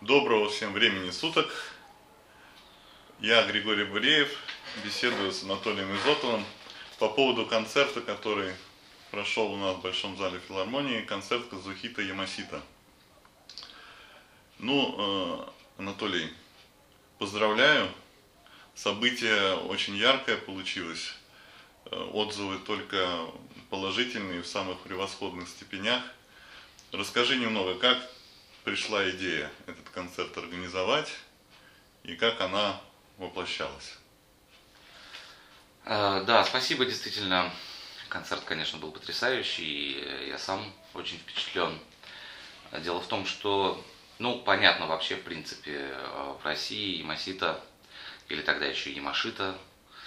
Доброго всем времени суток. Я, Григорий Буреев, беседую с Анатолием Изотовым по поводу концерта, который прошел у нас в Большом зале филармонии, концерт Казухита Ямасита. Анатолий, поздравляю, событие очень яркое получилось, отзывы только положительные в самых превосходных степенях. Расскажи немного, как пришла идея этот концерт организовать и как она воплощалась. Да, спасибо, действительно, концерт, конечно, был потрясающий, и я сам очень впечатлен. Дело в том, что, понятно вообще, в принципе, в России Ямасита, или тогда еще Ямашита,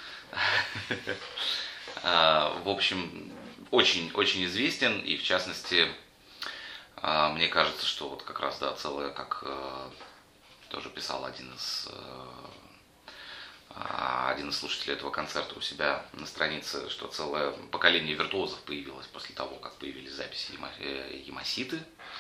в общем, очень известен, и в частности, мне кажется, что вот как раз, да, целое, как тоже писал один из слушателей этого концерта у себя на странице, что целое поколение виртуозов появилось после того, как появились записи Ямаситы.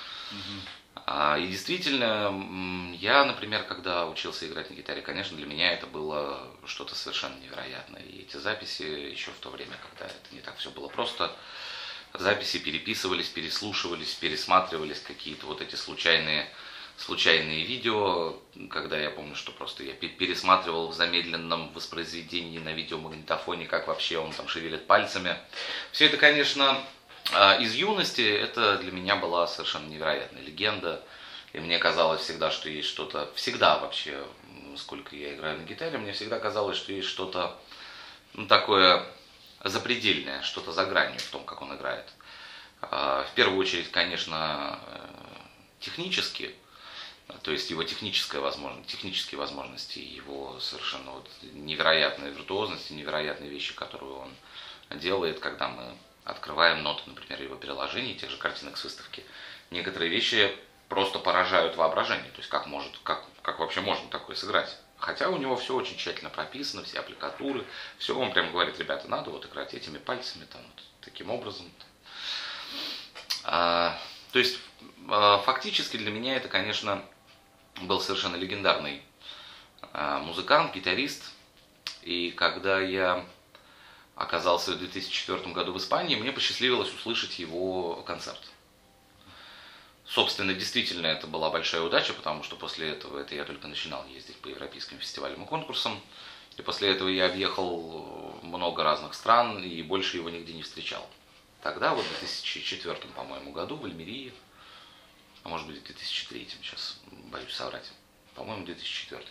И действительно, я, например, когда учился играть на гитаре, конечно, для меня это было что-то совершенно невероятное. И эти записи еще в то время, когда это не так все было просто, записи переписывались, переслушивались, пересматривались, какие-то вот эти случайные видео, когда я помню, что просто я пересматривал в замедленном воспроизведении на видеомагнитофоне, как вообще он там шевелит пальцами. Все это, конечно, из юности, это для меня была совершенно невероятная легенда. И мне казалось всегда, что есть что-то, всегда вообще, сколько я играю на гитаре, мне всегда казалось, что есть что-то, такое запредельное, что-то за гранью в том, как он играет. В первую очередь, конечно, технически, то есть его технические возможности, его совершенно невероятные виртуозности, невероятные вещи, которые он делает, когда мы открываем ноты, например, его переложений, тех же картинок с выставки. Некоторые вещи просто поражают воображение, то есть как вообще можно такое сыграть. Хотя у него все очень тщательно прописано, все аппликатуры, все, он прямо говорит: ребята, надо вот играть этими пальцами, там, вот, таким образом. То есть фактически для меня это, конечно, был совершенно легендарный музыкант, гитарист. И когда я оказался в 2004 году в Испании, мне посчастливилось услышать его концерт. Собственно, действительно, это была большая удача, потому что после этого я только начинал ездить по европейским фестивалям и конкурсам. И после этого я объехал много разных стран и больше его нигде не встречал. Тогда, вот в 2004, по-моему, году в Альмерии, а может быть в 2003, сейчас боюсь соврать, по-моему, 2004.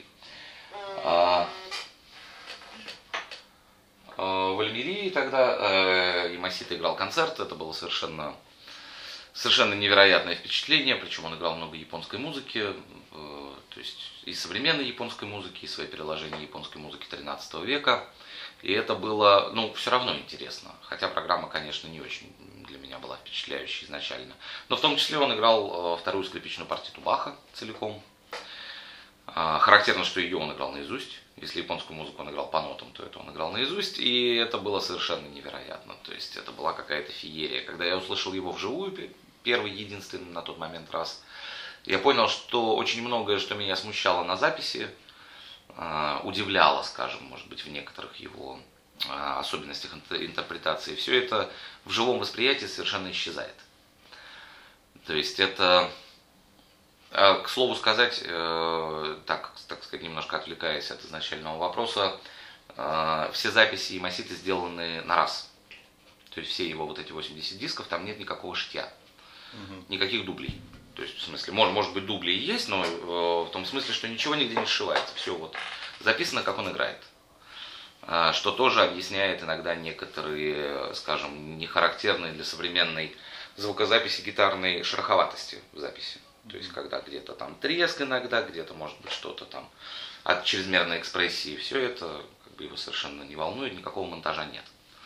В Альмерии тогда Ямасита играл концерт, это было совершенно невероятное впечатление, причем он играл много японской музыки, то есть и современной японской музыки, и свои переложения японской музыки 13 века. И это было, все равно интересно. Хотя программа, конечно, не очень для меня была впечатляющей изначально. Но в том числе он играл вторую скрипичную партиту Баха целиком. Характерно, что ее он играл наизусть. Если японскую музыку он играл по нотам, то это он играл наизусть. И это было совершенно невероятно. То есть это была какая-то феерия. Когда я услышал его вживую, первый, единственный на тот момент раз, я понял, что очень многое, что меня смущало на записи, удивляло, скажем, может быть, в некоторых его особенностях интерпретации, все это в живом восприятии совершенно исчезает. То есть это, к слову сказать, так сказать, немножко отвлекаясь от изначального вопроса, все записи Ямаситы сделаны на раз. То есть все его вот эти 80 дисков, там нет никакого шитья, никаких дублей. То есть, в смысле, может быть, дубли и есть, но в том смысле, что ничего нигде не сшивается. Все вот записано, как он играет. Что тоже объясняет иногда некоторые, скажем, нехарактерные для современной звукозаписи гитарной шероховатости в записи. То есть, когда где-то там треск иногда, где-то может быть что-то там от чрезмерной экспрессии. Все это его совершенно не волнует, никакого монтажа нет.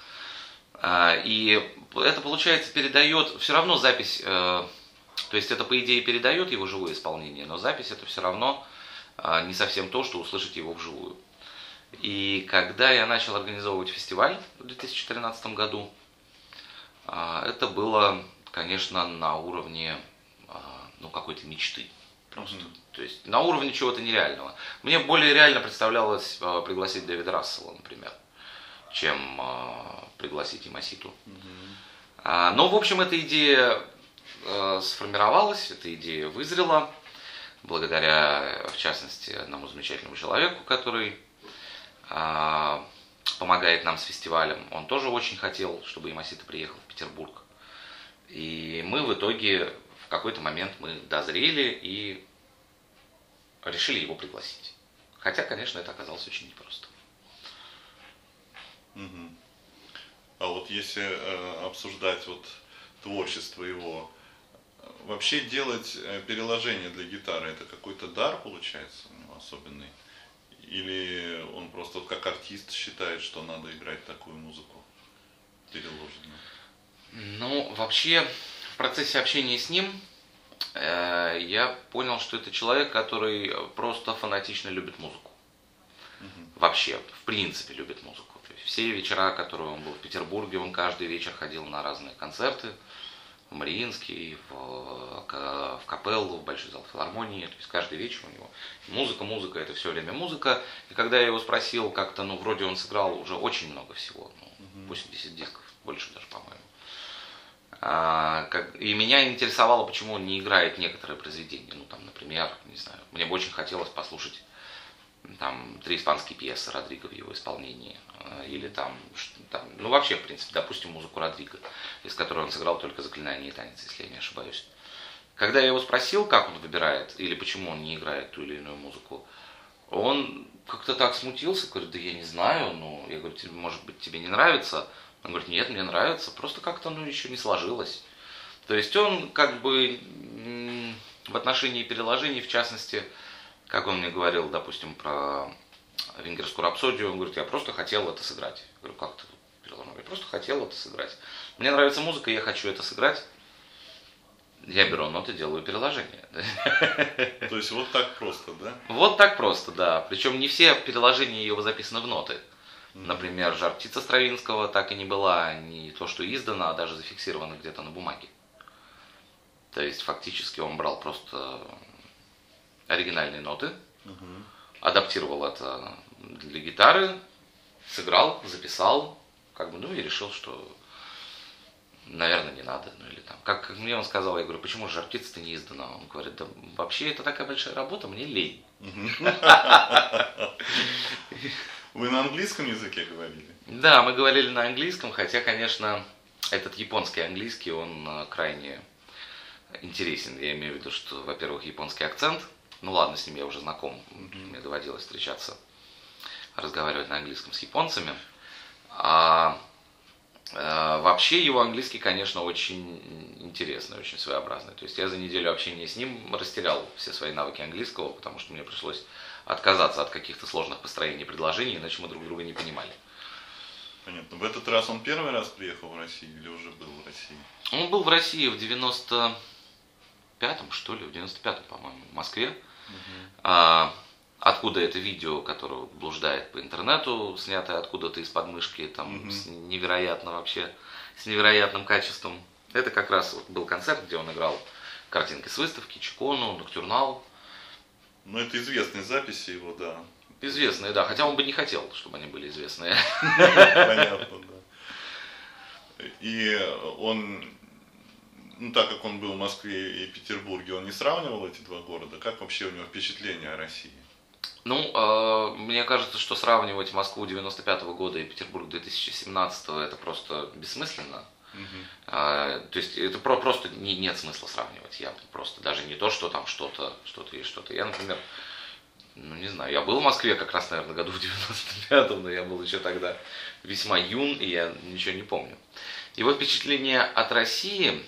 И это, получается, передает, все равно запись... То есть это, по идее, передает его живое исполнение, но запись это все равно не совсем то, что услышать его вживую. И когда я начал организовывать фестиваль в 2013 году, это было, конечно, на уровне какой-то мечты. просто. То есть на уровне чего-то нереального. Мне более реально представлялось пригласить Дэвида Рассела, например, чем пригласить Ямаситу. Но, в общем, эта идея сформировалась, эта идея вызрела, благодаря, в частности, одному замечательному человеку, который помогает нам с фестивалем. Он тоже очень хотел, чтобы Ямасита приехал в Петербург. И мы в итоге в какой-то момент мы дозрели и решили его пригласить. Хотя, конечно, это оказалось очень непросто. А вот если обсуждать вот творчество его, вообще делать переложение для гитары, это какой-то дар получается у него особенный? Или он просто как артист считает, что надо играть такую музыку переложенную? Ну, вообще, в процессе общения с ним я понял, что это человек, который просто фанатично любит музыку. Вообще, в принципе, любит музыку. То есть все вечера, которые он был в Петербурге, он каждый вечер ходил на разные концерты. В Мариинский, в Капеллу, в Большой зал филармонии. То есть каждый вечер у него музыка, это все время музыка. И когда я его спросил, как-то, вроде он сыграл уже очень много всего, 80 дисков, больше даже, по-моему. И меня интересовало, почему он не играет некоторые произведения. Например, не знаю, мне бы очень хотелось послушать 3 испанские пьесы Родриго в его исполнении. Или вообще, в принципе, допустим, музыку Родриго, из которой он сыграл только «Заклинание и танец», если я не ошибаюсь. Когда я его спросил, как он выбирает, или почему он не играет ту или иную музыку, он как-то так смутился, говорит, да я не знаю, я говорю, может быть, тебе не нравится? Он говорит, нет, мне нравится, просто как-то еще не сложилось. То есть он как бы в отношении переложений, в частности, как он мне говорил, допустим, про венгерскую рапсодию, он говорит, я просто хотел это сыграть. Я говорю, как ты переложил? Я просто хотел это сыграть. Мне нравится музыка, я хочу это сыграть. Я беру ноты, делаю переложение. То есть вот так просто, да? Вот так просто, да. Причем не все переложения его записаны в ноты. Например, «Жар птица» Стравинского так и не была не то, что издана, а даже зафиксирована где-то на бумаге. То есть фактически он брал просто оригинальные ноты, адаптировал это для гитары, сыграл, записал, и решил, что, наверное, не надо. Как мне он сказал, я говорю, почему «Жар птица»-то не издана? Он говорит, да вообще это такая большая работа, мне лень. Вы на английском языке говорили? Да, мы говорили на английском, хотя, конечно, этот японский английский, он крайне интересен. Я имею в виду, что, во-первых, японский акцент. Ладно, с ним я уже знаком. Мне доводилось встречаться, разговаривать на английском с японцами. Вообще его английский, конечно, очень интересный, очень своеобразный. То есть я за неделю общения с ним растерял все свои навыки английского, потому что мне пришлось отказаться от каких-то сложных построений предложений, иначе мы друг друга не понимали. Понятно. В этот раз он первый раз приехал в Россию или уже был в России? Он был в России в 95-м, что ли, в 95-м, по-моему, в Москве. Откуда это видео, которое блуждает по интернету, снятое откуда-то из подмышки, с невероятным качеством. Это как раз был концерт, где он играл картинки с выставки, Чикону, Ноктюрнал. Это известные записи его, да. Известные, да, хотя он бы не хотел, чтобы они были известные. Понятно, да. И он, так как он был в Москве и Петербурге, он не сравнивал эти два города? Как вообще у него впечатление о России? Мне кажется, что сравнивать Москву 95-го года и Петербург 2017-го это просто бессмысленно. То есть это просто нет смысла сравнивать. Я просто даже не то, что там что-то и что-то. Я, например, не знаю, я был в Москве как раз, наверное, году в 95-м, но я был еще тогда весьма юн, и я ничего не помню. Его впечатление от России,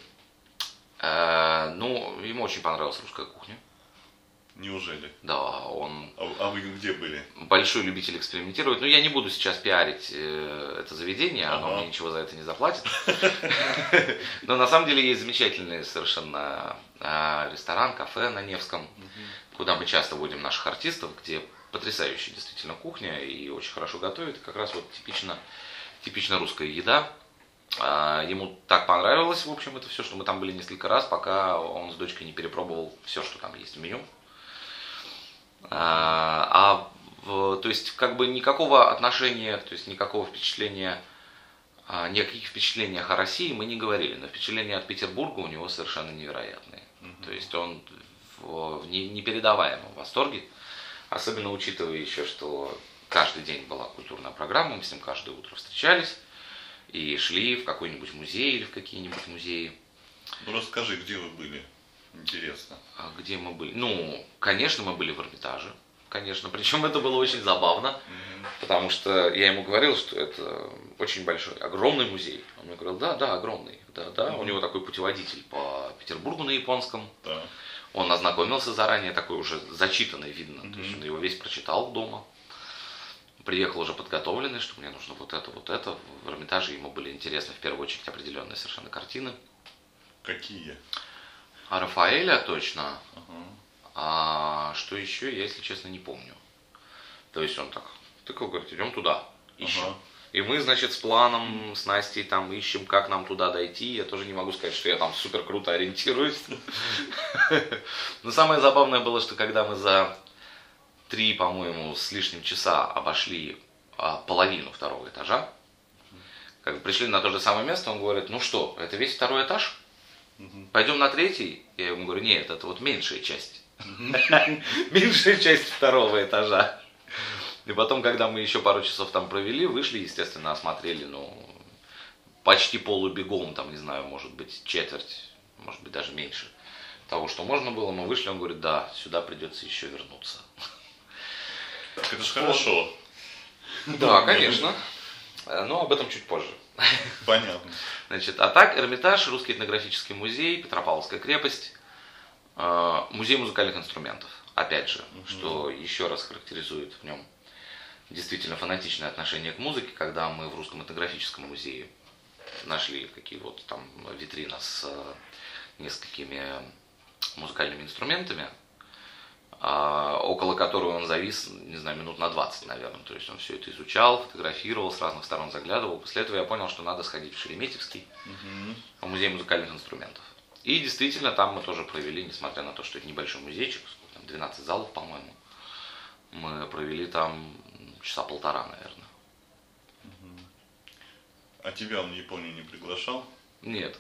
ему очень понравилась русская кухня. Неужели? Да, он... А вы где были? Большой любитель экспериментировать. Я не буду сейчас пиарить это заведение, оно мне ничего за это не заплатит. Но на самом деле есть замечательный совершенно ресторан, кафе на Невском, куда мы часто водим наших артистов, где потрясающая действительно кухня и очень хорошо готовят. Как раз типично русская еда. Ему так понравилось, в общем, это все, что мы там были несколько раз, пока он с дочкой не перепробовал все, что там есть в меню. То есть, как бы никакого отношения, то есть никакого впечатления, ни о каких впечатлениях о России мы не говорили, но впечатления от Петербурга у него совершенно невероятные. То есть он в непередаваемом восторге, особенно учитывая еще, что каждый день была культурная программа, мы с ним каждое утро встречались и шли в какой-нибудь музей или в какие-нибудь музеи. Ну расскажи, где вы были? Интересно. А где мы были? Ну, конечно, мы были в Эрмитаже. Конечно, причем это было очень забавно, потому что я ему говорил, что это очень большой, огромный музей. Он мне говорил, да, огромный, да. У него такой путеводитель по Петербургу на японском. Да. Он ознакомился заранее, такой уже зачитанный, видно, то есть он его весь прочитал дома. Приехал уже подготовленный, что мне нужно вот это. В Эрмитаже ему были интересны в первую очередь определенные совершенно картины. Какие? А Рафаэля точно. Ага. А что еще, я, если честно, не помню. То есть он так тыкал, говорит, идем туда, ищем. Ага. И мы, значит, с планом, с Настей там ищем, как нам туда дойти. Я тоже не могу сказать, что я там супер круто ориентируюсь. Но самое забавное было, что когда мы за 3, по-моему, с лишним часа обошли половину второго этажа, как бы пришли на то же самое место, он говорит, ну что, это весь второй этаж? Пойдем на 3-й? Я ему говорю, нет, это вот меньшая часть. Меньшая часть второго этажа. И потом, когда мы еще пару часов там провели, вышли, естественно, осмотрели, почти полубегом, там, не знаю, может быть, четверть, может быть, даже меньше того, что можно было. Мы вышли, он говорит, да, сюда придется еще вернуться. Так это же хорошо. Да, конечно. Но об этом чуть позже. Понятно. Значит, а так, Эрмитаж, Русский этнографический музей, Петропавловская крепость, музей музыкальных инструментов. Опять же, что еще раз характеризует в нем действительно фанатичное отношение к музыке, когда мы в Русском этнографическом музее нашли какие вот там витрина с несколькими музыкальными инструментами, около которой он завис, не знаю, минут на 20, наверное. То есть он все это изучал, фотографировал, с разных сторон заглядывал. После этого я понял, что надо сходить в Шереметьевский, в музей музыкальных инструментов. И действительно, там мы тоже провели, несмотря на то, что это небольшой музейчик, там 12 залов, по-моему, мы провели там часа полтора, наверное. А тебя он в Японию не приглашал? Нет.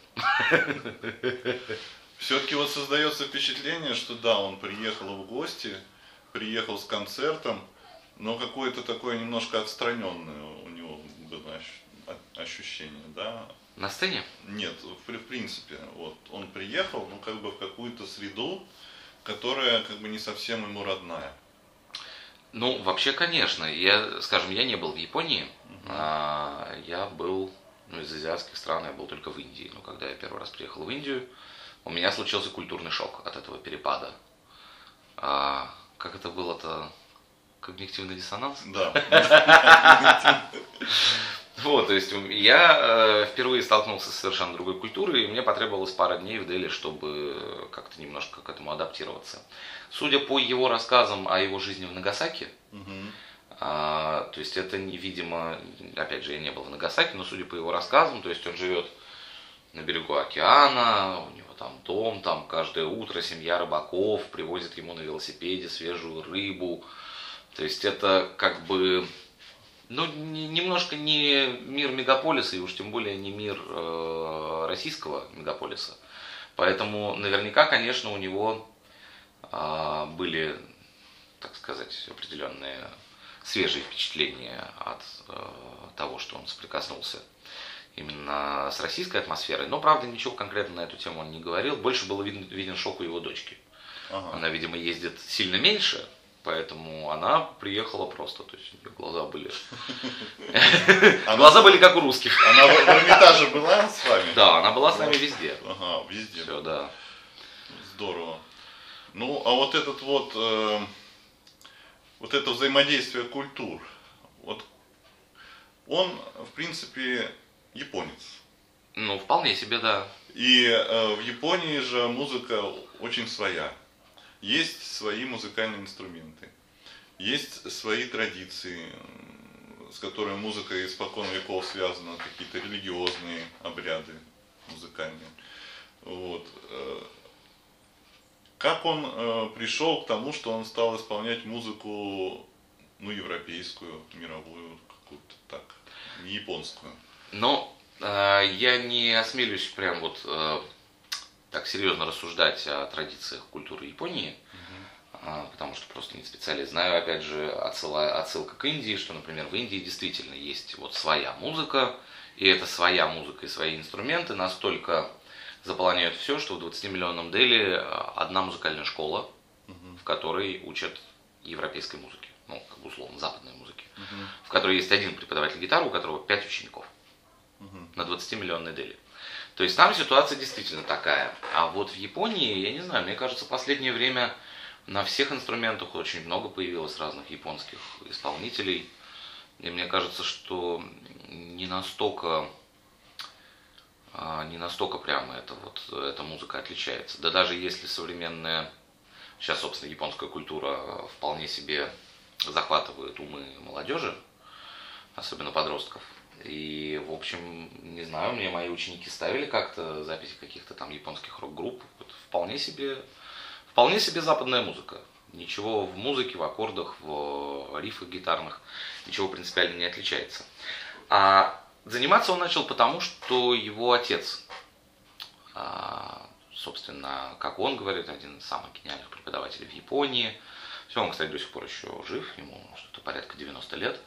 Все-таки вот создается впечатление, что да, он приехал в гости, приехал с концертом, но какое-то такое немножко отстраненное у него было ощущение, да? На сцене? Нет, в принципе, вот он приехал, ну как бы в какую-то среду, которая как бы не совсем ему родная. Ну, вообще, конечно. Скажем, я не был в Японии, я был, из азиатских стран я был только в Индии. Но когда я первый раз приехал в Индию, у меня случился культурный шок от этого перепада. Как это было-то? Когнитивный диссонанс? Да. Вот, то есть я впервые столкнулся с совершенно другой культурой, и мне потребовалось пара дней в Дели, чтобы как-то немножко к этому адаптироваться. Судя по его рассказам о его жизни в Нагасаки, то есть это, видимо, опять же, я не был в Нагасаки, но судя по его рассказам, то есть он живет на берегу океана, у него там дом, там каждое утро семья рыбаков привозит ему на велосипеде свежую рыбу. То есть это как бы, немножко не мир мегаполиса, и уж тем более не мир российского мегаполиса. Поэтому наверняка, конечно, у него были, так сказать, определенные свежие впечатления от того, что он соприкоснулся именно с российской атмосферой. Но, правда, ничего конкретно на эту тему он не говорил. Больше было виден шок у его дочки. Она, видимо, ездит сильно меньше, поэтому она приехала просто. То есть у нее глаза были... Глаза были как у русских. Она в Эрмитаже была с вами? Да, она была с нами везде. Ага, везде. Все, да. Здорово. Ну, а вот этот вот это взаимодействие культур, вот он, в принципе, японец. Ну, вполне себе, да. И в Японии же музыка очень своя. Есть свои музыкальные инструменты, есть свои традиции, с которой музыка испокон веков связана, какие-то религиозные обряды музыкальные. Вот. Как он пришел к тому, что он стал исполнять музыку, ну, европейскую, мировую, какую-то так, не японскую? Но я не осмелюсь прям вот так серьезно рассуждать о традициях культуры Японии, потому что просто не специалист. Знаю, опять же, отсылка к Индии, что, например, в Индии действительно есть вот своя музыка, и эта своя музыка и свои инструменты настолько заполняют все, что в 20-миллионном Дели одна музыкальная школа, в которой учат европейской музыке, ну, как бы условно, западной музыке, в которой есть один преподаватель гитары, у которого 5 учеников на 20-миллионной Дели. То есть там ситуация действительно такая. А вот в Японии, я не знаю, мне кажется, в последнее время на всех инструментах очень много появилось разных японских исполнителей. И мне кажется, что не настолько прямо эта музыка отличается. Да даже если современная, сейчас, собственно, японская культура вполне себе захватывает умы молодежи, особенно подростков. И, в общем, не знаю, мне мои ученики ставили как-то записи каких-то там японских рок-групп. Это вполне себе западная музыка. Ничего в музыке, в аккордах, в рифах гитарных, ничего принципиально не отличается. А заниматься он начал потому, что его отец, собственно, как он говорит, один из самых гениальных преподавателей в Японии. Все, он, кстати, до сих пор еще жив, ему что-то порядка 90 лет.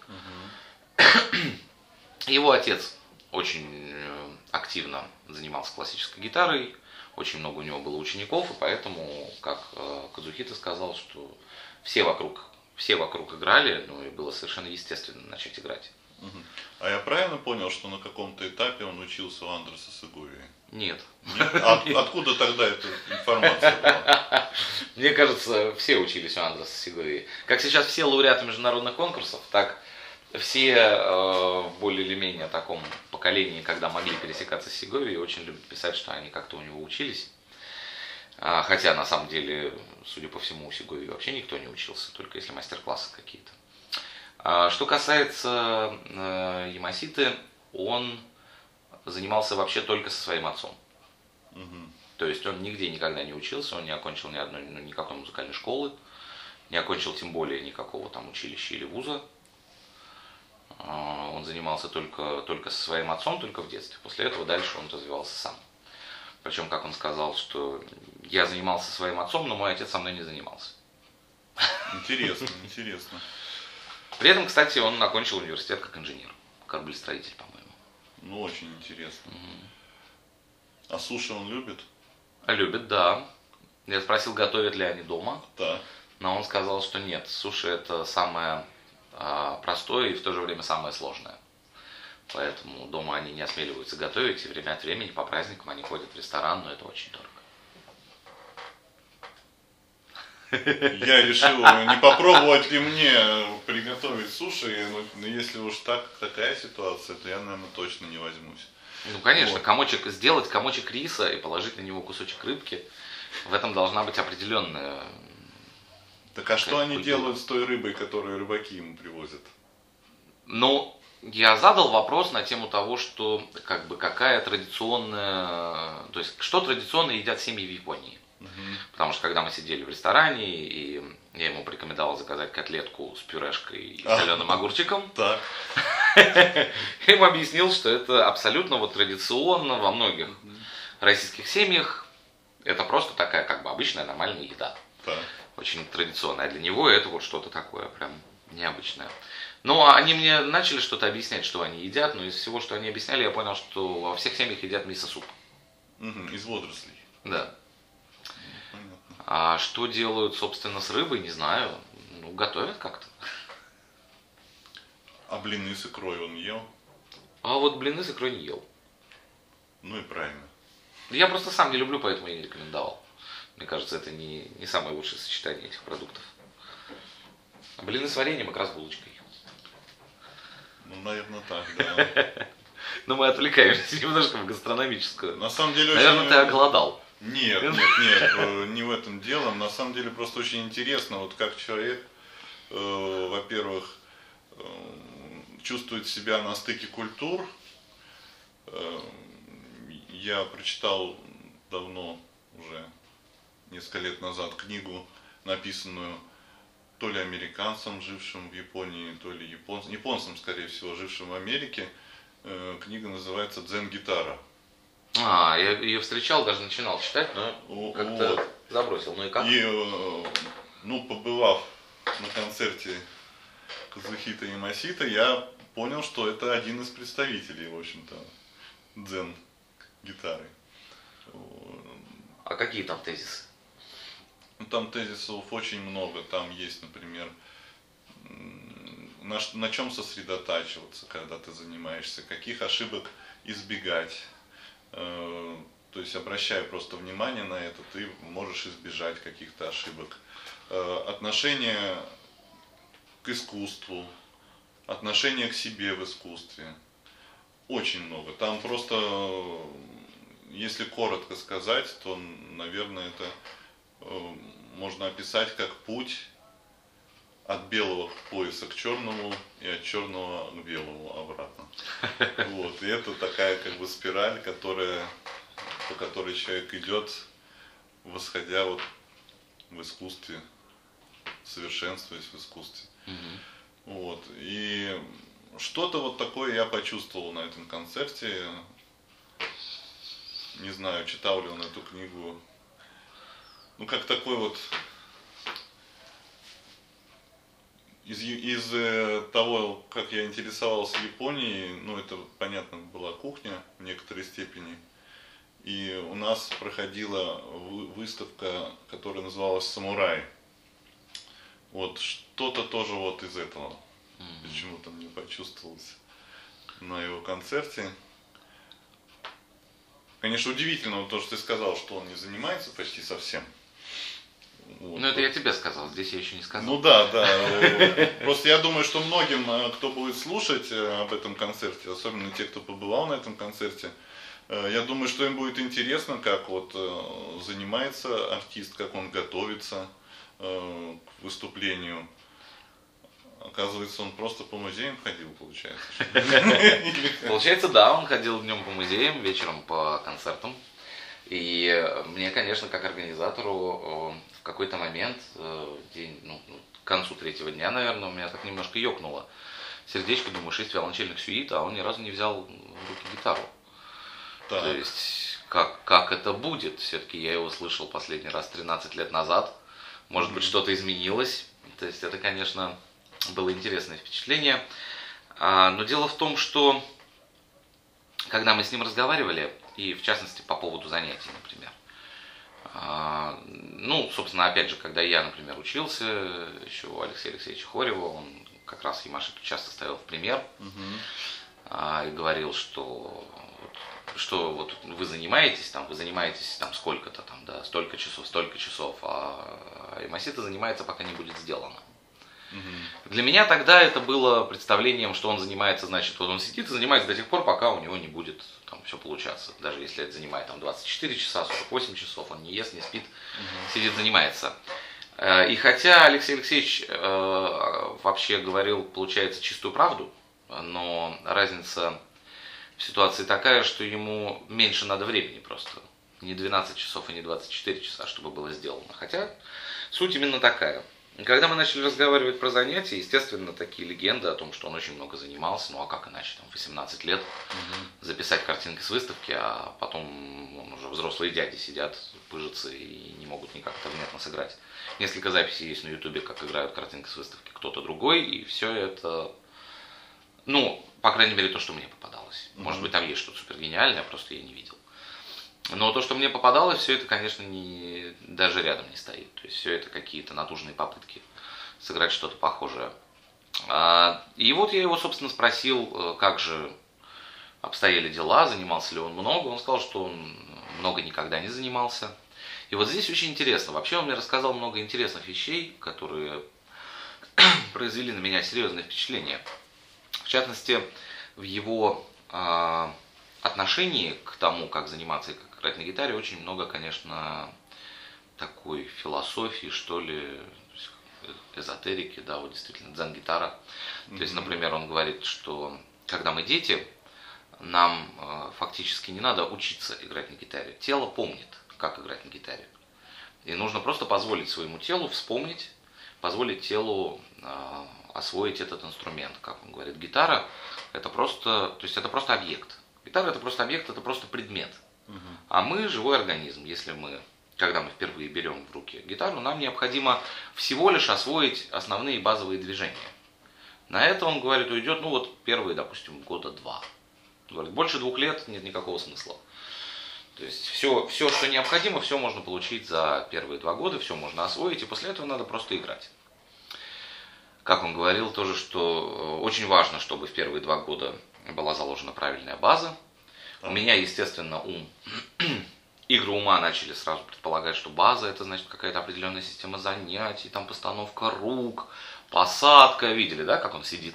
Его отец очень активно занимался классической гитарой, очень много у него было учеников, и поэтому, как Кадзухита сказал, что все вокруг играли, ну и было совершенно естественно начать играть. А я правильно понял, что на каком-то этапе он учился у Андреса Сегури? Нет. Нет? Откуда тогда эта информация была? Мне кажется, все учились у Андреса Сегури. Как сейчас все лауреаты международных конкурсов, так все в более или менее таком поколении, когда могли пересекаться с Сегури, очень любят писать, что они как-то у него учились. Хотя на самом деле, судя по всему, у Сегури вообще никто не учился, только если мастер-классы какие-то. Что касается Ямаситы, он занимался вообще только со своим отцом. То есть он нигде никогда не учился, он не окончил никакой музыкальной школы, не окончил тем более никакого там училища или вуза. Он занимался только со своим отцом, только в детстве. После этого дальше он развивался сам. Причем, как он сказал, что я занимался своим отцом, но мой отец со мной не занимался. Интересно, интересно. При этом, кстати, он окончил университет как инженер, кораблестроитель, по-моему. Ну, очень интересно. А суши он любит? Любит, да. Я спросил, готовят ли они дома. Да. Но он сказал, что нет, суши это самое простое и в то же время самое сложное. Поэтому дома они не осмеливаются готовить, и время от времени по праздникам они ходят в ресторан, но это очень дорого. Я решил, не попробовать ли мне приготовить суши, но если уж такая ситуация, то я, наверное, точно не возьмусь. Ну, конечно, вот. Сделать комочек риса и положить на него кусочек рыбки, в этом должна быть определенная. Так а что они делают с той рыбой, которую рыбаки ему привозят? Ну, я задал вопрос на тему того, что какая традиционная, то есть что традиционно едят семьи в Японии. Потому что когда мы сидели в ресторане, и я ему порекомендовал заказать котлетку с пюрешкой и соленым огурчиком, так. я ему объяснил, что это абсолютно вот традиционно во многих российских семьях. Это просто такая как бы обычная нормальная еда. Так. Очень традиционная. А для него это вот что-то такое прям необычное. Ну, а они мне начали что-то объяснять, что они едят, но из всего, что они объясняли, я понял, что во всех семьях едят мисо-суп. Из водорослей. Да. Понятно. А что делают, собственно, с рыбой, не знаю. Ну, готовят как-то. А блины с икрой он ел? А вот блины с икрой не ел. Ну и правильно. Я просто сам не люблю, поэтому я не рекомендовал. Мне кажется, это не самое лучшее сочетание этих продуктов. А блины с вареньем, икра с булочкой. Ну, наверное, так, да. Но мы отвлекаемся немножко в гастрономическую. На самом деле, наверное, ты оголодал. Нет, не в этом дело. На самом деле просто очень интересно, вот как человек, во-первых, чувствует себя на стыке культур. Я прочитал давно, уже несколько лет назад, книгу, написанную то ли американцем, жившим в Японии, то ли японцем, скорее всего, жившим в Америке. Книга называется «Дзен-гитара». Я ее встречал, даже начинал читать, но как-то Вот. забросил. Ну и как? И, побывав на концерте Казухита Ямасита, я понял, что это один из представителей, в общем-то, дзен-гитары. А какие там тезисы? Ну, там тезисов очень много. Там есть, например, на чем сосредотачиваться, когда ты занимаешься, каких ошибок избегать. То есть, обращая просто внимание на это, ты можешь избежать каких-то ошибок. Отношение к искусству, отношение к себе в искусстве. Очень много. Там просто, если коротко сказать, то, наверное, это можно описать как путь от белого пояса к черному и от черного к белому обратно. Вот. И это такая как бы спираль, по которой человек идет, восходя вот в искусстве, совершенствуясь в искусстве. Вот. И что-то вот такое я почувствовал на этом концерте. Не знаю, читал ли он эту книгу. Ну, как такой вот из того, как я интересовался Японией, ну, это, понятно, была кухня в некоторой степени. И у нас проходила выставка, которая называлась «Самурай». Вот что-то тоже вот из этого почему-то мне почувствовалось на его концерте. Конечно, удивительно вот то, что ты сказал, что он не занимается почти совсем. Вот. Ну, это я тебе сказал, здесь я еще не сказал. Ну да. Просто я думаю, что многим, кто будет слушать об этом концерте, особенно те, кто побывал на этом концерте, я думаю, что им будет интересно, как вот занимается артист, как он готовится к выступлению. Оказывается, он просто по музеям ходил, получается. Получается, да, он ходил днем по музеям, вечером по концертам. И мне, конечно, как организатору, в какой-то момент, к концу третьего дня, наверное, у меня так немножко ёкнуло сердечко, думаю, 6 виолончельных сюит, а он ни разу не взял в руки гитару. Так. То есть, как это будет? Все-таки я его слышал последний раз 13 лет назад. Может быть, что-то изменилось. То есть, это, конечно, было интересное впечатление. Но дело в том, что когда мы с ним разговаривали, и в частности по поводу занятий, например, собственно, опять же, когда я, например, учился еще у Алексея Алексеевича Хорева, он как раз Ямашиту часто ставил в пример и говорил, что вот вы занимаетесь там сколько-то там, да, столько часов, а Ямасита занимается, пока не будет сделано. Для меня тогда это было представлением, что он занимается, значит, вот он сидит и занимается до тех пор, пока у него не будет там все получаться. Даже если это занимает там 24 часа, 48 часов, он не ест, не спит, сидит, занимается. И хотя Алексей Алексеевич вообще говорил, получается, чистую правду, но разница в ситуации такая, что ему меньше надо времени просто. Не 12 часов и не 24 часа, чтобы было сделано. Хотя суть именно такая. Когда мы начали разговаривать про занятия, естественно, такие легенды о том, что он очень много занимался, ну а как иначе, там, 18 лет записать картинки с выставки, а потом уже взрослые дяди сидят, пыжатся и не могут никак это внятно сыграть. Несколько записей есть на ютубе, как играют картинки с выставки кто-то другой, и все это, по крайней мере, то, что мне попадалось. Может быть, там есть что-то супер гениальное, просто я не видел. Но то, что мне попадалось, все это, конечно, даже рядом не стоит. То есть все это какие-то натужные попытки сыграть что-то похожее. И вот я его, собственно, спросил, как же обстояли дела, занимался ли он много. Он сказал, что он много никогда не занимался. И вот здесь очень интересно. Вообще он мне рассказал много интересных вещей, которые произвели на меня серьезное впечатление. В частности, в его отношении к тому, как заниматься и как играть на гитаре, очень много, конечно, такой философии, что ли, эзотерики, да, вот действительно дзен-гитара. То есть, например, он говорит, что когда мы дети, нам фактически не надо учиться играть на гитаре. Тело помнит, как играть на гитаре. И нужно просто позволить своему телу вспомнить, позволить телу освоить этот инструмент. Как он говорит, гитара это просто, то есть это просто объект. Гитара это просто объект, это просто предмет. А мы живой организм. Если мы, когда мы впервые берем в руки гитару, нам необходимо всего лишь освоить основные базовые движения. На это, он говорит, уйдет, ну вот первые, допустим, года 2. Говорит, больше 2 лет нет никакого смысла. То есть все, что необходимо, все можно получить за первые 2 года, все можно освоить, и после этого надо просто играть. Как он говорил тоже, что очень важно, чтобы в первые 2 года была заложена правильная база. У меня, естественно, игры ума начали сразу предполагать, что база это значит какая-то определенная система занятий, там постановка рук, посадка, видели, да, как он сидит?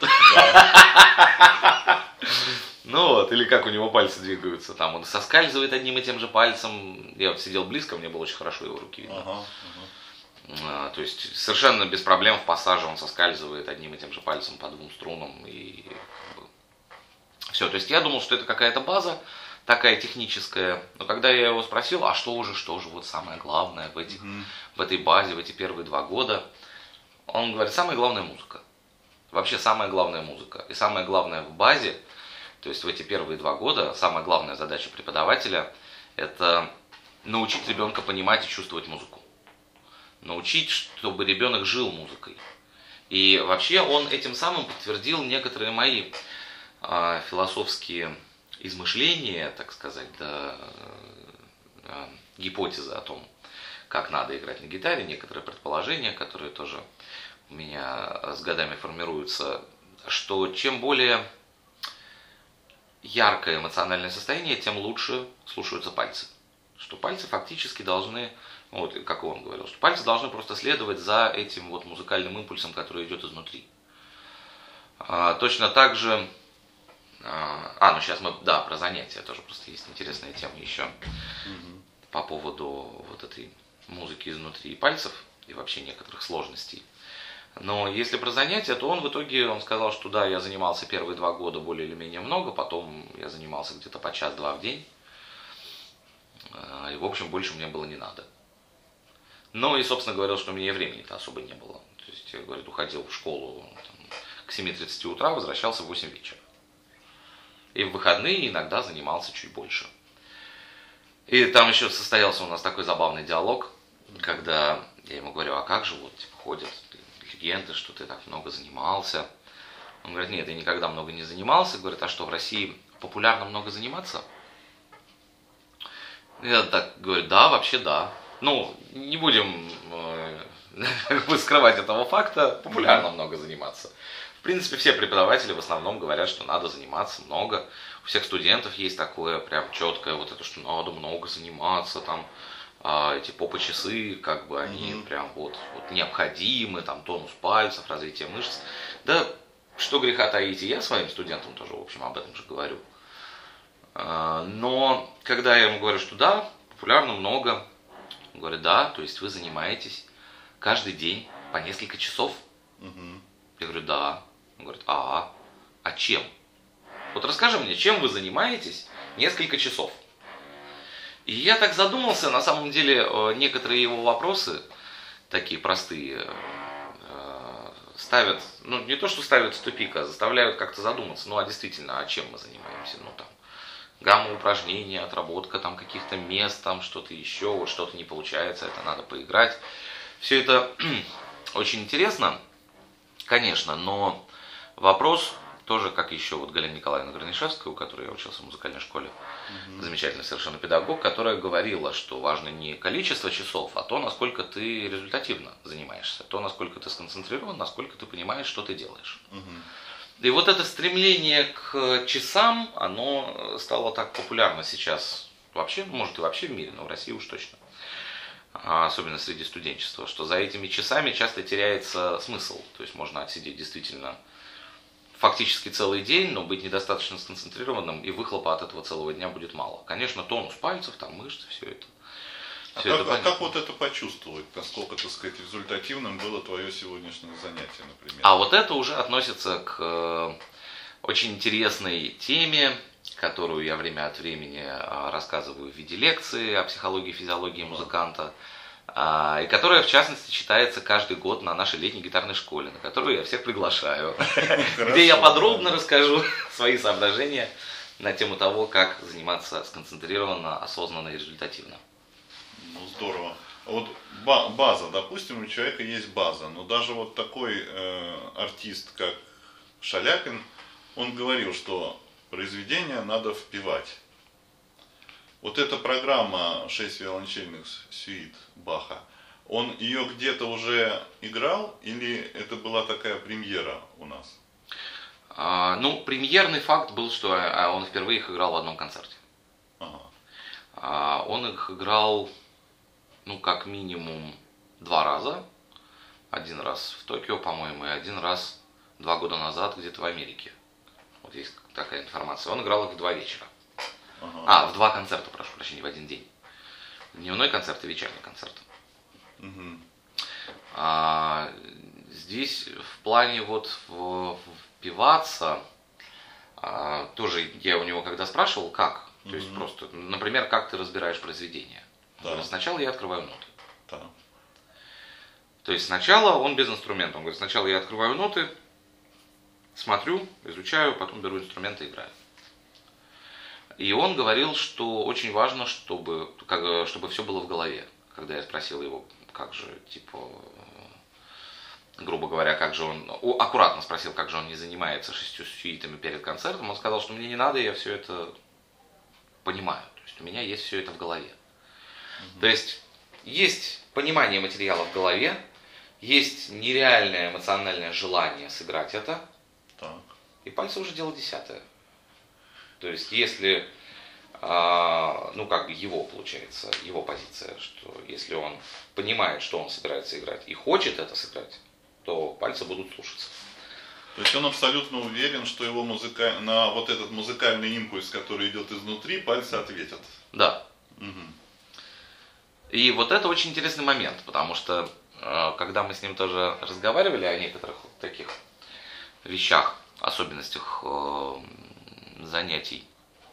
Ну вот, или как у него пальцы двигаются, там он соскальзывает одним и тем же пальцем. Я вот сидел близко, мне было очень хорошо его руки видно. То есть совершенно без проблем в пассаже он соскальзывает одним и тем же пальцем по 2 струнам и все. То есть я думал, что это какая-то база такая техническая, но когда я его спросил, а что же вот самое главное в этой базе, в эти первые 2 года, он говорит, самое главное музыка. Вообще самая главная музыка. И самое главное в базе, то есть в эти первые 2 года, самая главная задача преподавателя – это научить ребенка понимать и чувствовать музыку. Научить, чтобы ребенок жил музыкой. И вообще он этим самым подтвердил некоторые мои философские измышления, так сказать, да, гипотезы о том, как надо играть на гитаре, некоторые предположения, которые тоже у меня с годами формируются, что чем более яркое эмоциональное состояние, тем лучше слушаются пальцы. Что пальцы фактически должны, вот как он говорил, что пальцы должны просто следовать за этим вот музыкальным импульсом, который идет изнутри. Точно так же, ну сейчас мы, да, про занятия тоже просто есть интересная тема еще по поводу вот этой музыки изнутри пальцев и вообще некоторых сложностей. Но если про занятия, то он в итоге, он сказал, что да, я занимался первые 2 года более или менее много, потом я занимался где-то по 1-2 в день. И в общем больше мне было не надо. Ну и, собственно, говорил, что у меня и времени-то особо не было. То есть, я, говорит, уходил в школу там, к 7:30 утра, возвращался в 8 вечера. И в выходные иногда занимался чуть больше. И там еще состоялся у нас такой забавный диалог, когда я ему говорю, а как же вот типа, ходят легенды, что ты так много занимался. Он говорит, нет, я никогда много не занимался. Говорит, а что, в России популярно много заниматься? Я так говорю, да, вообще да. Ну, не будем скрывать этого факта, популярно много заниматься. В принципе, все преподаватели в основном говорят, что надо заниматься много. У всех студентов есть такое прям четкое, вот это, что надо много заниматься, там, эти попы-часы, как бы они прям вот необходимы, там, тонус пальцев, развитие мышц. Да, что греха таить, и я своим студентам тоже, в общем, об этом же говорю. Но когда я ему говорю, что да, популярно много, он говорит, да, то есть вы занимаетесь каждый день по несколько часов? Я говорю, да. Он говорит, а чем? Вот расскажи мне, чем вы занимаетесь несколько часов? И я так задумался, на самом деле, некоторые его вопросы, такие простые, ставят, ну не то, что ставят в тупик, а заставляют как-то задуматься, ну а действительно, а чем мы занимаемся? Ну там, гамма упражнений, отработка там каких-то мест, там что-то еще, вот что-то не получается, это надо поиграть. Все это очень интересно, конечно, но вопрос тоже, как еще вот Галина Николаевна Гранишевская, у которой я учился в музыкальной школе, замечательный совершенно педагог, которая говорила, что важно не количество часов, а то, насколько ты результативно занимаешься, то, насколько ты сконцентрирован, насколько ты понимаешь, что ты делаешь. И вот это стремление к часам, оно стало так популярно сейчас вообще, может и вообще в мире, но в России уж точно. Особенно среди студенчества, что за этими часами часто теряется смысл. То есть можно отсидеть действительно фактически целый день, но быть недостаточно сконцентрированным, и выхлопа от этого целого дня будет мало. Конечно, тонус пальцев, там мышцы, все это. Все это понятно. Как вот это почувствовать, насколько, так сказать, результативным было твое сегодняшнее занятие, например? А вот это уже относится к очень интересной теме, которую я время от времени рассказываю в виде лекции о психологии и физиологии музыканта, и которая, в частности, читается каждый год на нашей летней гитарной школе, на которую я всех приглашаю, где я подробно расскажу свои соображения на тему того, как заниматься сконцентрированно, осознанно и результативно. Ну, здорово. Вот база, допустим, у человека есть база, но даже вот такой артист, как Шаляпин, он говорил, что произведение надо впевать. Вот эта программа 6 виолончельных сюит Баха, он ее где-то уже играл или это была такая премьера у нас? Ну, премьерный факт был, что он впервые их играл в одном концерте. Ага. Он их играл, ну, как минимум 2 раза. 1 раз в Токио, по-моему, и 1 раз 2 года назад где-то в Америке. Вот есть такая информация. Он играл их в 2 вечера. Ага. В 2 концерта, прошу прощения, в один день. Дневной концерт и вечерний концерт. Угу. Здесь в плане вот впиваться, тоже я у него когда спрашивал, как, то есть просто, например, как ты разбираешь произведение. Да. Сначала я открываю ноты. Да. То есть сначала он без инструмента, он говорит, сначала я открываю ноты, смотрю, изучаю, потом беру инструменты и играю. И он говорил, что очень важно, чтобы все было в голове. Когда я спросил его, как же, типа, грубо говоря, как же он, аккуратно спросил, как же он не занимается 6 сюитами перед концертом, он сказал, что мне не надо, я все это понимаю. То есть у меня есть все это в голове. То есть понимание материала в голове, есть нереальное эмоциональное желание сыграть это, Так. и пальцы уже дело 10-е. То есть, если, ну, как бы его, получается, его позиция, что если он понимает, что он собирается играть и хочет это сыграть, то пальцы будут слушаться. То есть он абсолютно уверен, что его на вот этот музыкальный импульс, который идет изнутри, пальцы ответят. Да. Угу. И вот это очень интересный момент, потому что, когда мы с ним тоже разговаривали о некоторых вот таких вещах, особенностях занятий.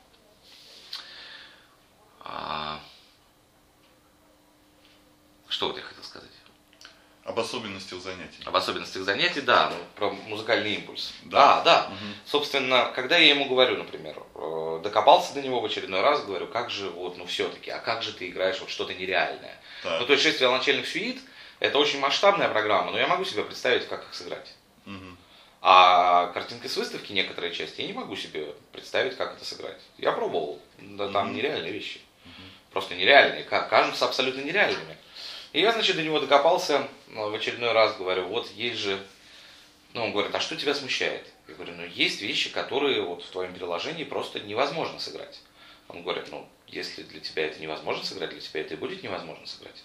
Что вот я хотел сказать? Об особенностях занятий. Об особенностях занятий, да, про музыкальный импульс. Да. Да. Угу. Собственно, когда я ему говорю, например, докопался до него в очередной раз, говорю, как же вот, ну все-таки, а как же ты играешь вот что-то нереальное? Так. Ну, то есть 6 виолончельных сюит, это очень масштабная программа, но я могу себе представить, как их сыграть. Угу. А картинки с выставки, некоторые части, я не могу себе представить, как это сыграть. Я пробовал, да, там нереальные вещи. Просто нереальные, кажутся абсолютно нереальными. И я, значит, до него докопался, в очередной раз говорю, вот есть же, ну, он говорит, а что тебя смущает? Я говорю, ну, есть вещи, которые вот в твоем приложении просто невозможно сыграть. Он говорит, ну, если для тебя это невозможно сыграть, для тебя это и будет невозможно сыграть.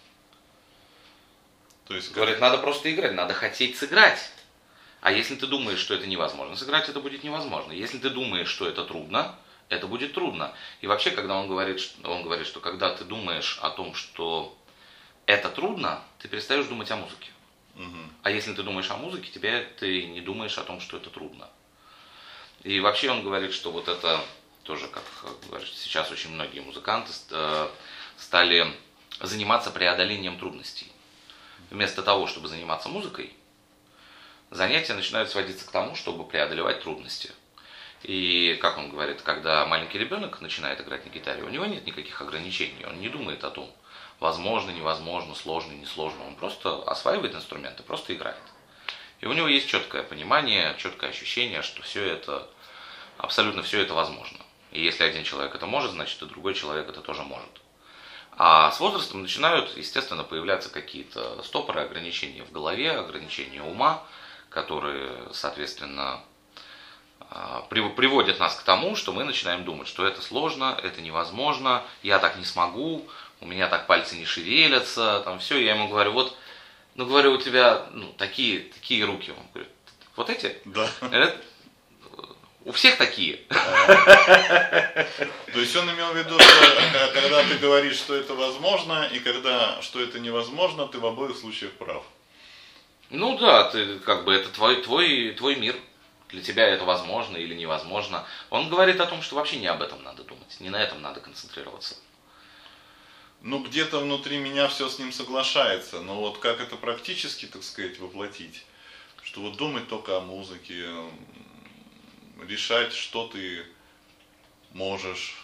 То есть, говорит, надо просто играть, надо хотеть сыграть. А если ты думаешь, что это невозможно сыграть, это будет невозможно. Если ты думаешь, что это трудно, это будет трудно. И вообще, когда он говорит, что когда ты думаешь о том, что это трудно, ты перестаешь думать о музыке. Угу. А если ты думаешь о музыке, ты не думаешь о том, что это трудно. И вообще он говорит, что вот это тоже, как говорят, сейчас очень многие музыканты стали заниматься преодолением трудностей. Вместо того, чтобы заниматься музыкой, занятия начинают сводиться к тому, чтобы преодолевать трудности. И, как он говорит, когда маленький ребенок начинает играть на гитаре, у него нет никаких ограничений, он не думает о том, возможно, невозможно, сложно, несложно, он просто осваивает инструменты, просто играет. И у него есть четкое понимание, четкое ощущение, что абсолютно все это возможно. И если один человек это может, значит и другой человек это тоже может. А с возрастом начинают, естественно, появляться какие-то стопоры, ограничения в голове, ограничения ума, которые, соответственно, приводят нас к тому, что мы начинаем думать, что это сложно, это невозможно, я так не смогу, у меня так пальцы не шевелятся, там все. Я ему говорю, вот, ну говорю, у тебя такие руки. Он говорит, вот эти? Да. У всех такие. То есть он имел в виду, что когда ты говоришь, что это возможно, и когда что это невозможно, ты в обоих случаях прав. Ну да, ты как бы это твой мир. Для тебя это возможно или невозможно. Он говорит о том, что вообще не об этом надо думать, не на этом надо концентрироваться. Ну, где-то внутри меня все с ним соглашается, но вот как это практически, так сказать, воплотить, что вот думать только о музыке, решать, что ты можешь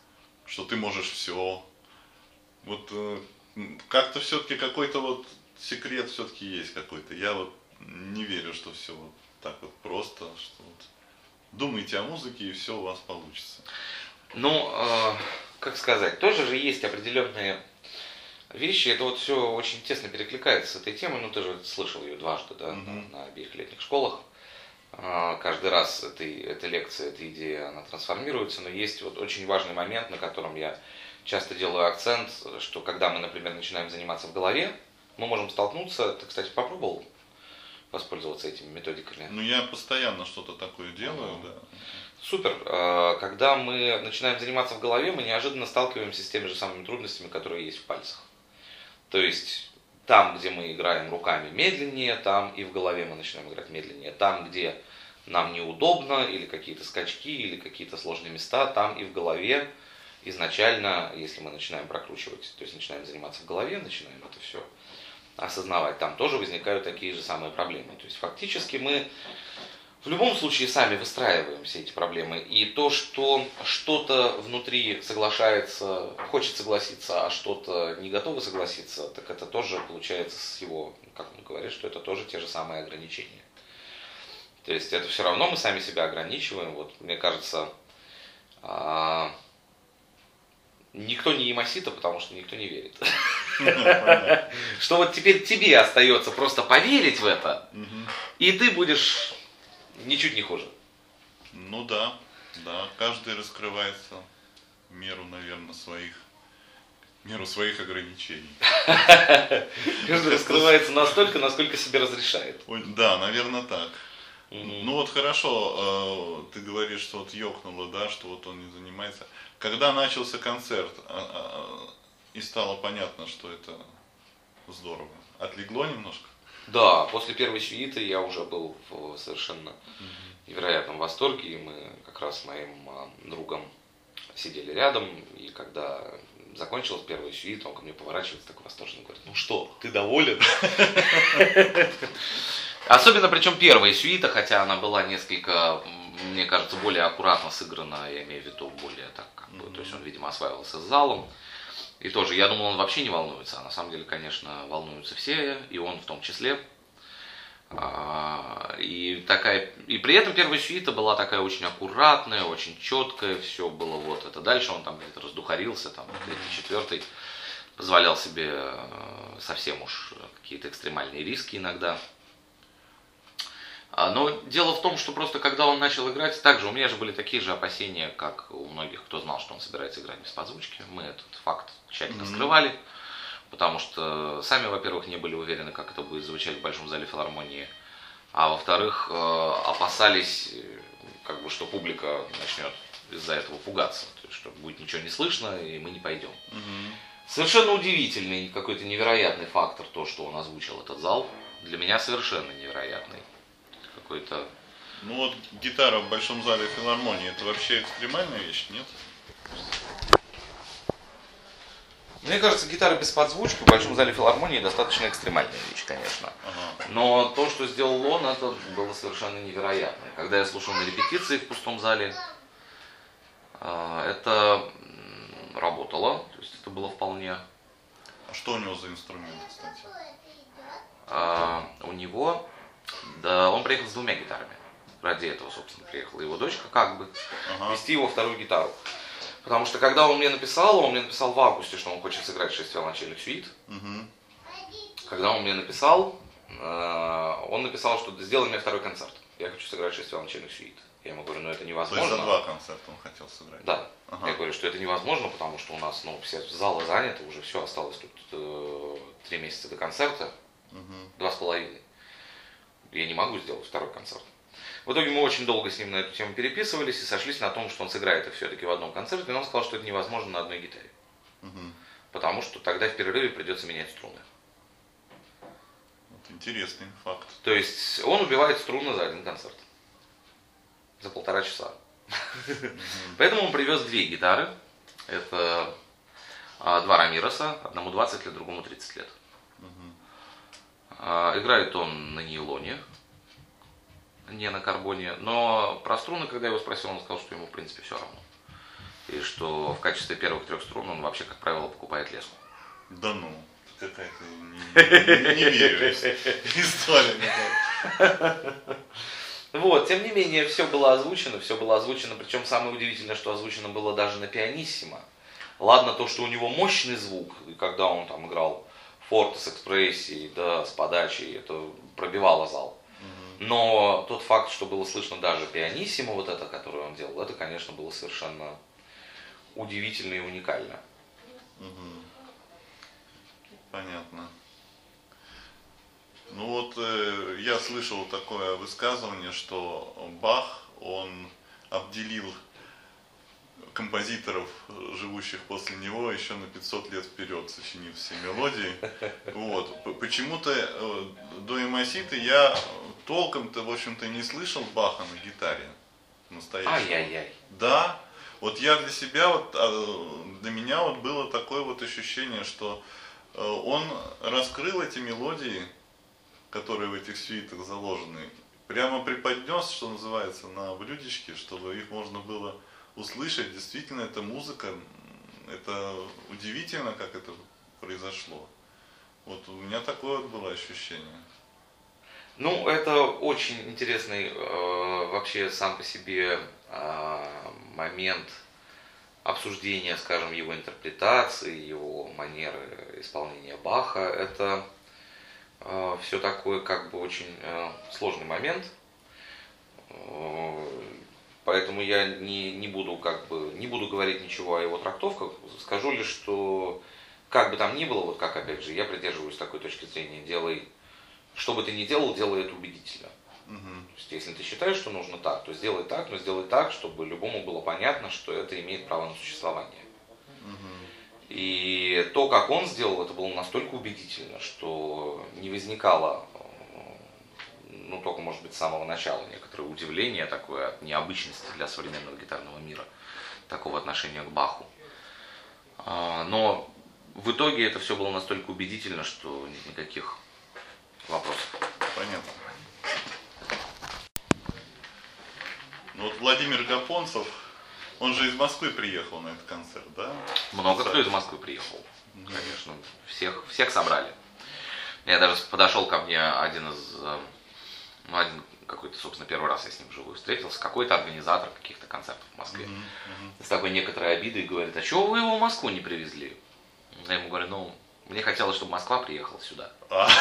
все. Вот как-то все-таки какой-то вот секрет все-таки есть какой-то. Я вот не верю, что все вот так вот просто, что вот думайте о музыке и все у вас получится. Ну, как сказать, тоже же есть определенные вещи, это вот все очень тесно перекликается с этой темой, ну ты же слышал ее дважды, да, на обеих летних школах. Каждый раз эта лекция, эта идея, она трансформируется, но есть вот очень важный момент, на котором я часто делаю акцент, что когда мы, например, начинаем заниматься в голове, мы можем столкнуться, ты, кстати, попробовал воспользоваться этими методиками? Ну, я постоянно что-то такое делаю, да. Супер. Когда мы начинаем заниматься в голове, мы неожиданно сталкиваемся с теми же самыми трудностями, которые есть в пальцах. То есть там, где мы играем руками медленнее, там и в голове мы начинаем играть медленнее. Там, где нам неудобно, или какие-то скачки, или какие-то сложные места, там и в голове изначально, если мы начинаем прокручивать, то есть начинаем заниматься в голове, начинаем это все осознавать, там тоже возникают такие же самые проблемы. То есть фактически мы в любом случае сами выстраиваем все эти проблемы. И то, что что-то внутри соглашается, хочет согласиться, а что-то не готово согласиться, так это тоже получается с его, как он говорит, что это тоже те же самые ограничения. То есть это все равно мы сами себя ограничиваем. Вот мне кажется, никто не Ямасита, потому что никто не верит. Что вот теперь тебе остается просто поверить в это, и ты будешь ничуть не хуже. Ну да, каждый раскрывается в меру, наверное, своих ограничений. Каждый раскрывается настолько, насколько себе разрешает. Да, наверное, так. Ну вот хорошо, ты говоришь, что вот ёкнуло, да, что вот он не занимается. Когда начался концерт, и стало понятно, что это здорово, отлегло немножко? Да, после первой сюиты я уже был в совершенно невероятном восторге, и мы как раз с моим другом сидели рядом, и когда закончилась первая сюита, он ко мне поворачивается такой восторженно, говорит: ну что, ты доволен? Особенно, причем первая сюита, хотя она была несколько, мне кажется, более аккуратно сыграна, я имею в виду более так, как бы, то есть он, видимо, осваивался с залом. И тоже, я думал, он вообще не волнуется, а на самом деле, конечно, волнуются все, и он в том числе. И при этом первая сюита была такая очень аккуратная, очень четкая, все было вот это. Дальше он там где-то раздухарился, там, третий, четвертый, позволял себе совсем уж какие-то экстремальные риски иногда. Но дело в том, что просто когда он начал играть, также у меня же были такие же опасения, как у многих, кто знал, что он собирается играть без подзвучки. Мы этот факт тщательно скрывали, потому что сами, во-первых, не были уверены, как это будет звучать в Большом зале филармонии, а во-вторых, опасались, как бы, что публика начнет из-за этого пугаться, то есть, что будет ничего не слышно и мы не пойдем. Совершенно удивительный, какой-то невероятный фактор то, что он озвучил этот зал. Для меня совершенно невероятный. Какой-то... Ну вот гитара в Большом зале филармонии, это вообще экстремальная вещь, нет? Мне кажется, гитара без подзвучки в Большом зале филармонии достаточно экстремальная вещь, конечно. Но то, что сделал он, это было совершенно невероятно. Когда я слушал на репетиции в пустом зале, это работало, то есть это было вполне... А что у него за инструмент, кстати? У него... Да, он приехал с двумя гитарами. Ради этого, собственно, приехала его дочка, как бы, вести его вторую гитару. Потому что когда он мне написал в августе, что он хочет сыграть 6 виолончельных сюит. Когда он мне написал, что сделай мне второй концерт. Я хочу сыграть 6 виолончельных сюит. Я ему говорю, это невозможно. То есть за 2 концерта он хотел сыграть? Да. Я говорю, что это невозможно, потому что у нас все залы заняты, уже все, осталось тут 3 месяца до концерта, 2,5. Я не могу сделать второй концерт. В итоге мы очень долго с ним на эту тему переписывались и сошлись на том, что он сыграет их все-таки в одном концерте, но он сказал, что это невозможно на одной гитаре. Потому что тогда в перерыве придется менять струны. Вот интересный факт. То есть он убивает струны за один концерт. За 1,5 часа. Поэтому он привез 2 гитары. Это 2 Рамироса, одному 20 лет, другому 30 лет. Играет он на нейлоне, не на карбоне. Но про струны, когда я его спросил, он сказал, что ему в принципе все равно. И что в качестве первых 3 струн он вообще, как правило, покупает леску. Да ну, какая-то не верю. История какая-то. Вот, тем не менее, все было озвучено, причем самое удивительное, что озвучено было даже на пианиссимо. Ладно то, что у него мощный звук, и когда он там играл форте с экспрессией, да, с подачей, это пробивало зал. Но тот факт, что было слышно даже пианиссимо, вот это, которое он делал, это, конечно, было совершенно удивительно и уникально. Понятно. Ну вот я слышал такое высказывание, что Бах, он обделил композиторов, живущих после него, еще на 500 лет вперед, сочинив все мелодии. Вот. Почему-то до Имаситы я толком-то, в общем-то, не слышал Баха на гитаре настоящего. Ай-яй-яй. Да, вот я для себя, вот, для меня вот было такое вот ощущение, что он раскрыл эти мелодии, которые в этих сюитах заложены, прямо преподнес, что называется, на блюдечке, чтобы их можно было услышать. Действительно, эта музыка, это удивительно, как это произошло. Вот у меня такое вот было ощущение. Ну, это очень интересный вообще сам по себе момент обсуждения, скажем, его интерпретации, его манеры исполнения Баха. Это все такое как бы очень сложный момент. Поэтому я не буду говорить ничего о его трактовках. Скажу лишь, что как бы там ни было, вот как опять же, я придерживаюсь такой точки зрения: делай, что бы ты ни делал, делай это убедительно. То есть, если ты считаешь, что нужно так, то сделай так, но сделай так, чтобы любому было понятно, что это имеет право на существование. И то, как он сделал, это было настолько убедительно, что не возникало, ну, только, может быть, с самого начала некоторое удивление такое от необычности для современного гитарного мира, такого отношения к Баху. Но в итоге это все было настолько убедительно, что нет никаких вопросов. Понятно. Ну вот Владимир Гапонцев, он же из Москвы приехал на этот концерт, да? Много кто из Москвы приехал. Конечно, всех собрали. Я даже подошел ко мне один какой-то, собственно, первый раз я с ним вживую встретился, какой-то организатор каких-то концертов в Москве. С такой некоторой обидой говорит: а чего вы его в Москву не привезли? Я ему говорю: ну, мне хотелось, чтобы Москва приехала сюда.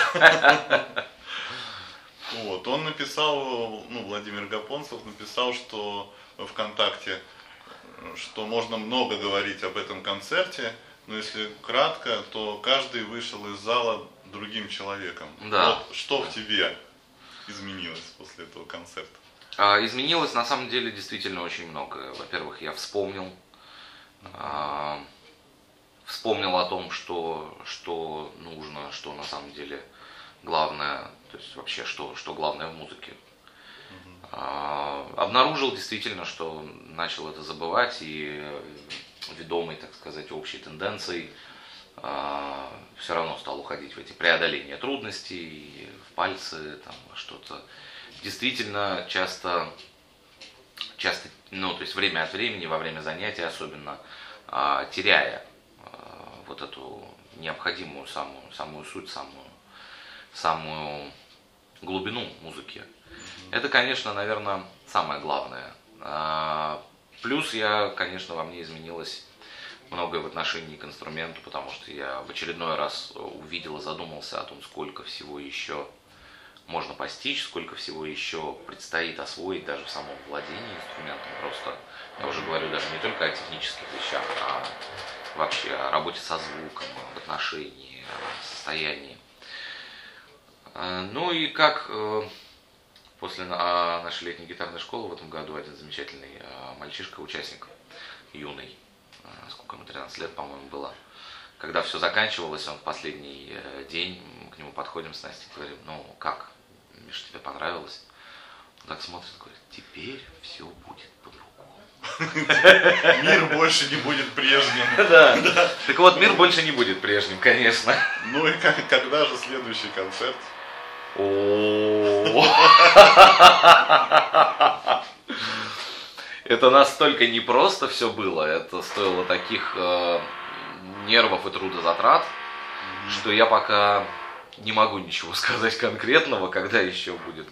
Вот, он написал, ну, Владимир Гапонцев написал, что ВКонтакте, что можно много говорить об этом концерте, но если кратко, то каждый вышел из зала другим человеком. Да. Вот что в тебе изменилось после этого концерта? Изменилось на самом деле действительно очень много. Во-первых, я вспомнил о том, что нужно, что на самом деле главное, то есть вообще, что главное в музыке. Обнаружил действительно, что начал это забывать, и ведомый, так сказать, общей тенденцией все равно стал уходить в эти преодоления трудностей, в пальцы, там, что-то. Действительно, часто, ну, то есть время от времени, во время занятий особенно, теряя вот эту необходимую самую суть, самую глубину музыки. Это, конечно, наверное, самое главное. Плюс конечно, во мне изменилось многое в отношении к инструменту, потому что я в очередной раз увидел и задумался о том, сколько всего еще можно постичь, сколько всего еще предстоит освоить даже в самом владении инструментом. Просто я уже говорю даже не только о технических вещах, а вообще о работе со звуком, об отношении, о состоянии. Ну и как После нашей летней гитарной школы в этом году один замечательный мальчишка, участник юный, сколько ему, 13 лет, по-моему, было. Когда все заканчивалось, он в последний день, мы к нему подходим с Настей, говорим, ну как, Миша, тебе понравилось? Он так смотрит, говорит, теперь все будет по-другому. Мир больше не будет прежним. Да. Так вот, мир больше не будет прежним, конечно. Ну и когда же следующий концерт? Это настолько непросто все было, это стоило таких нервов и трудозатрат, что я пока не могу ничего сказать конкретного, когда еще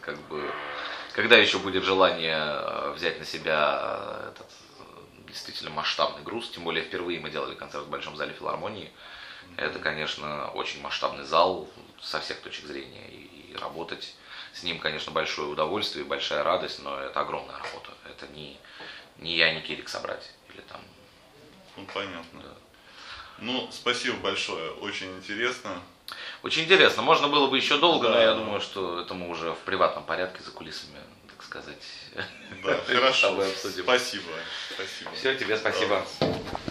будет желание взять на себя этот действительно масштабный груз, тем более впервые мы делали концерт в Большом зале филармонии. Это, конечно, очень масштабный зал со всех точек зрения, и работать с ним, конечно, большое удовольствие, большая радость, но это огромная работа. Это не я, не Кирик собрать. Или там... Ну, понятно. Да. Ну, спасибо большое, очень интересно. Очень интересно, можно было бы еще долго, Да. но я думаю, что это мы уже в приватном порядке за кулисами, так сказать, Да, с хорошо. тобой обсудим. Спасибо. Все, тебе спасибо. Да.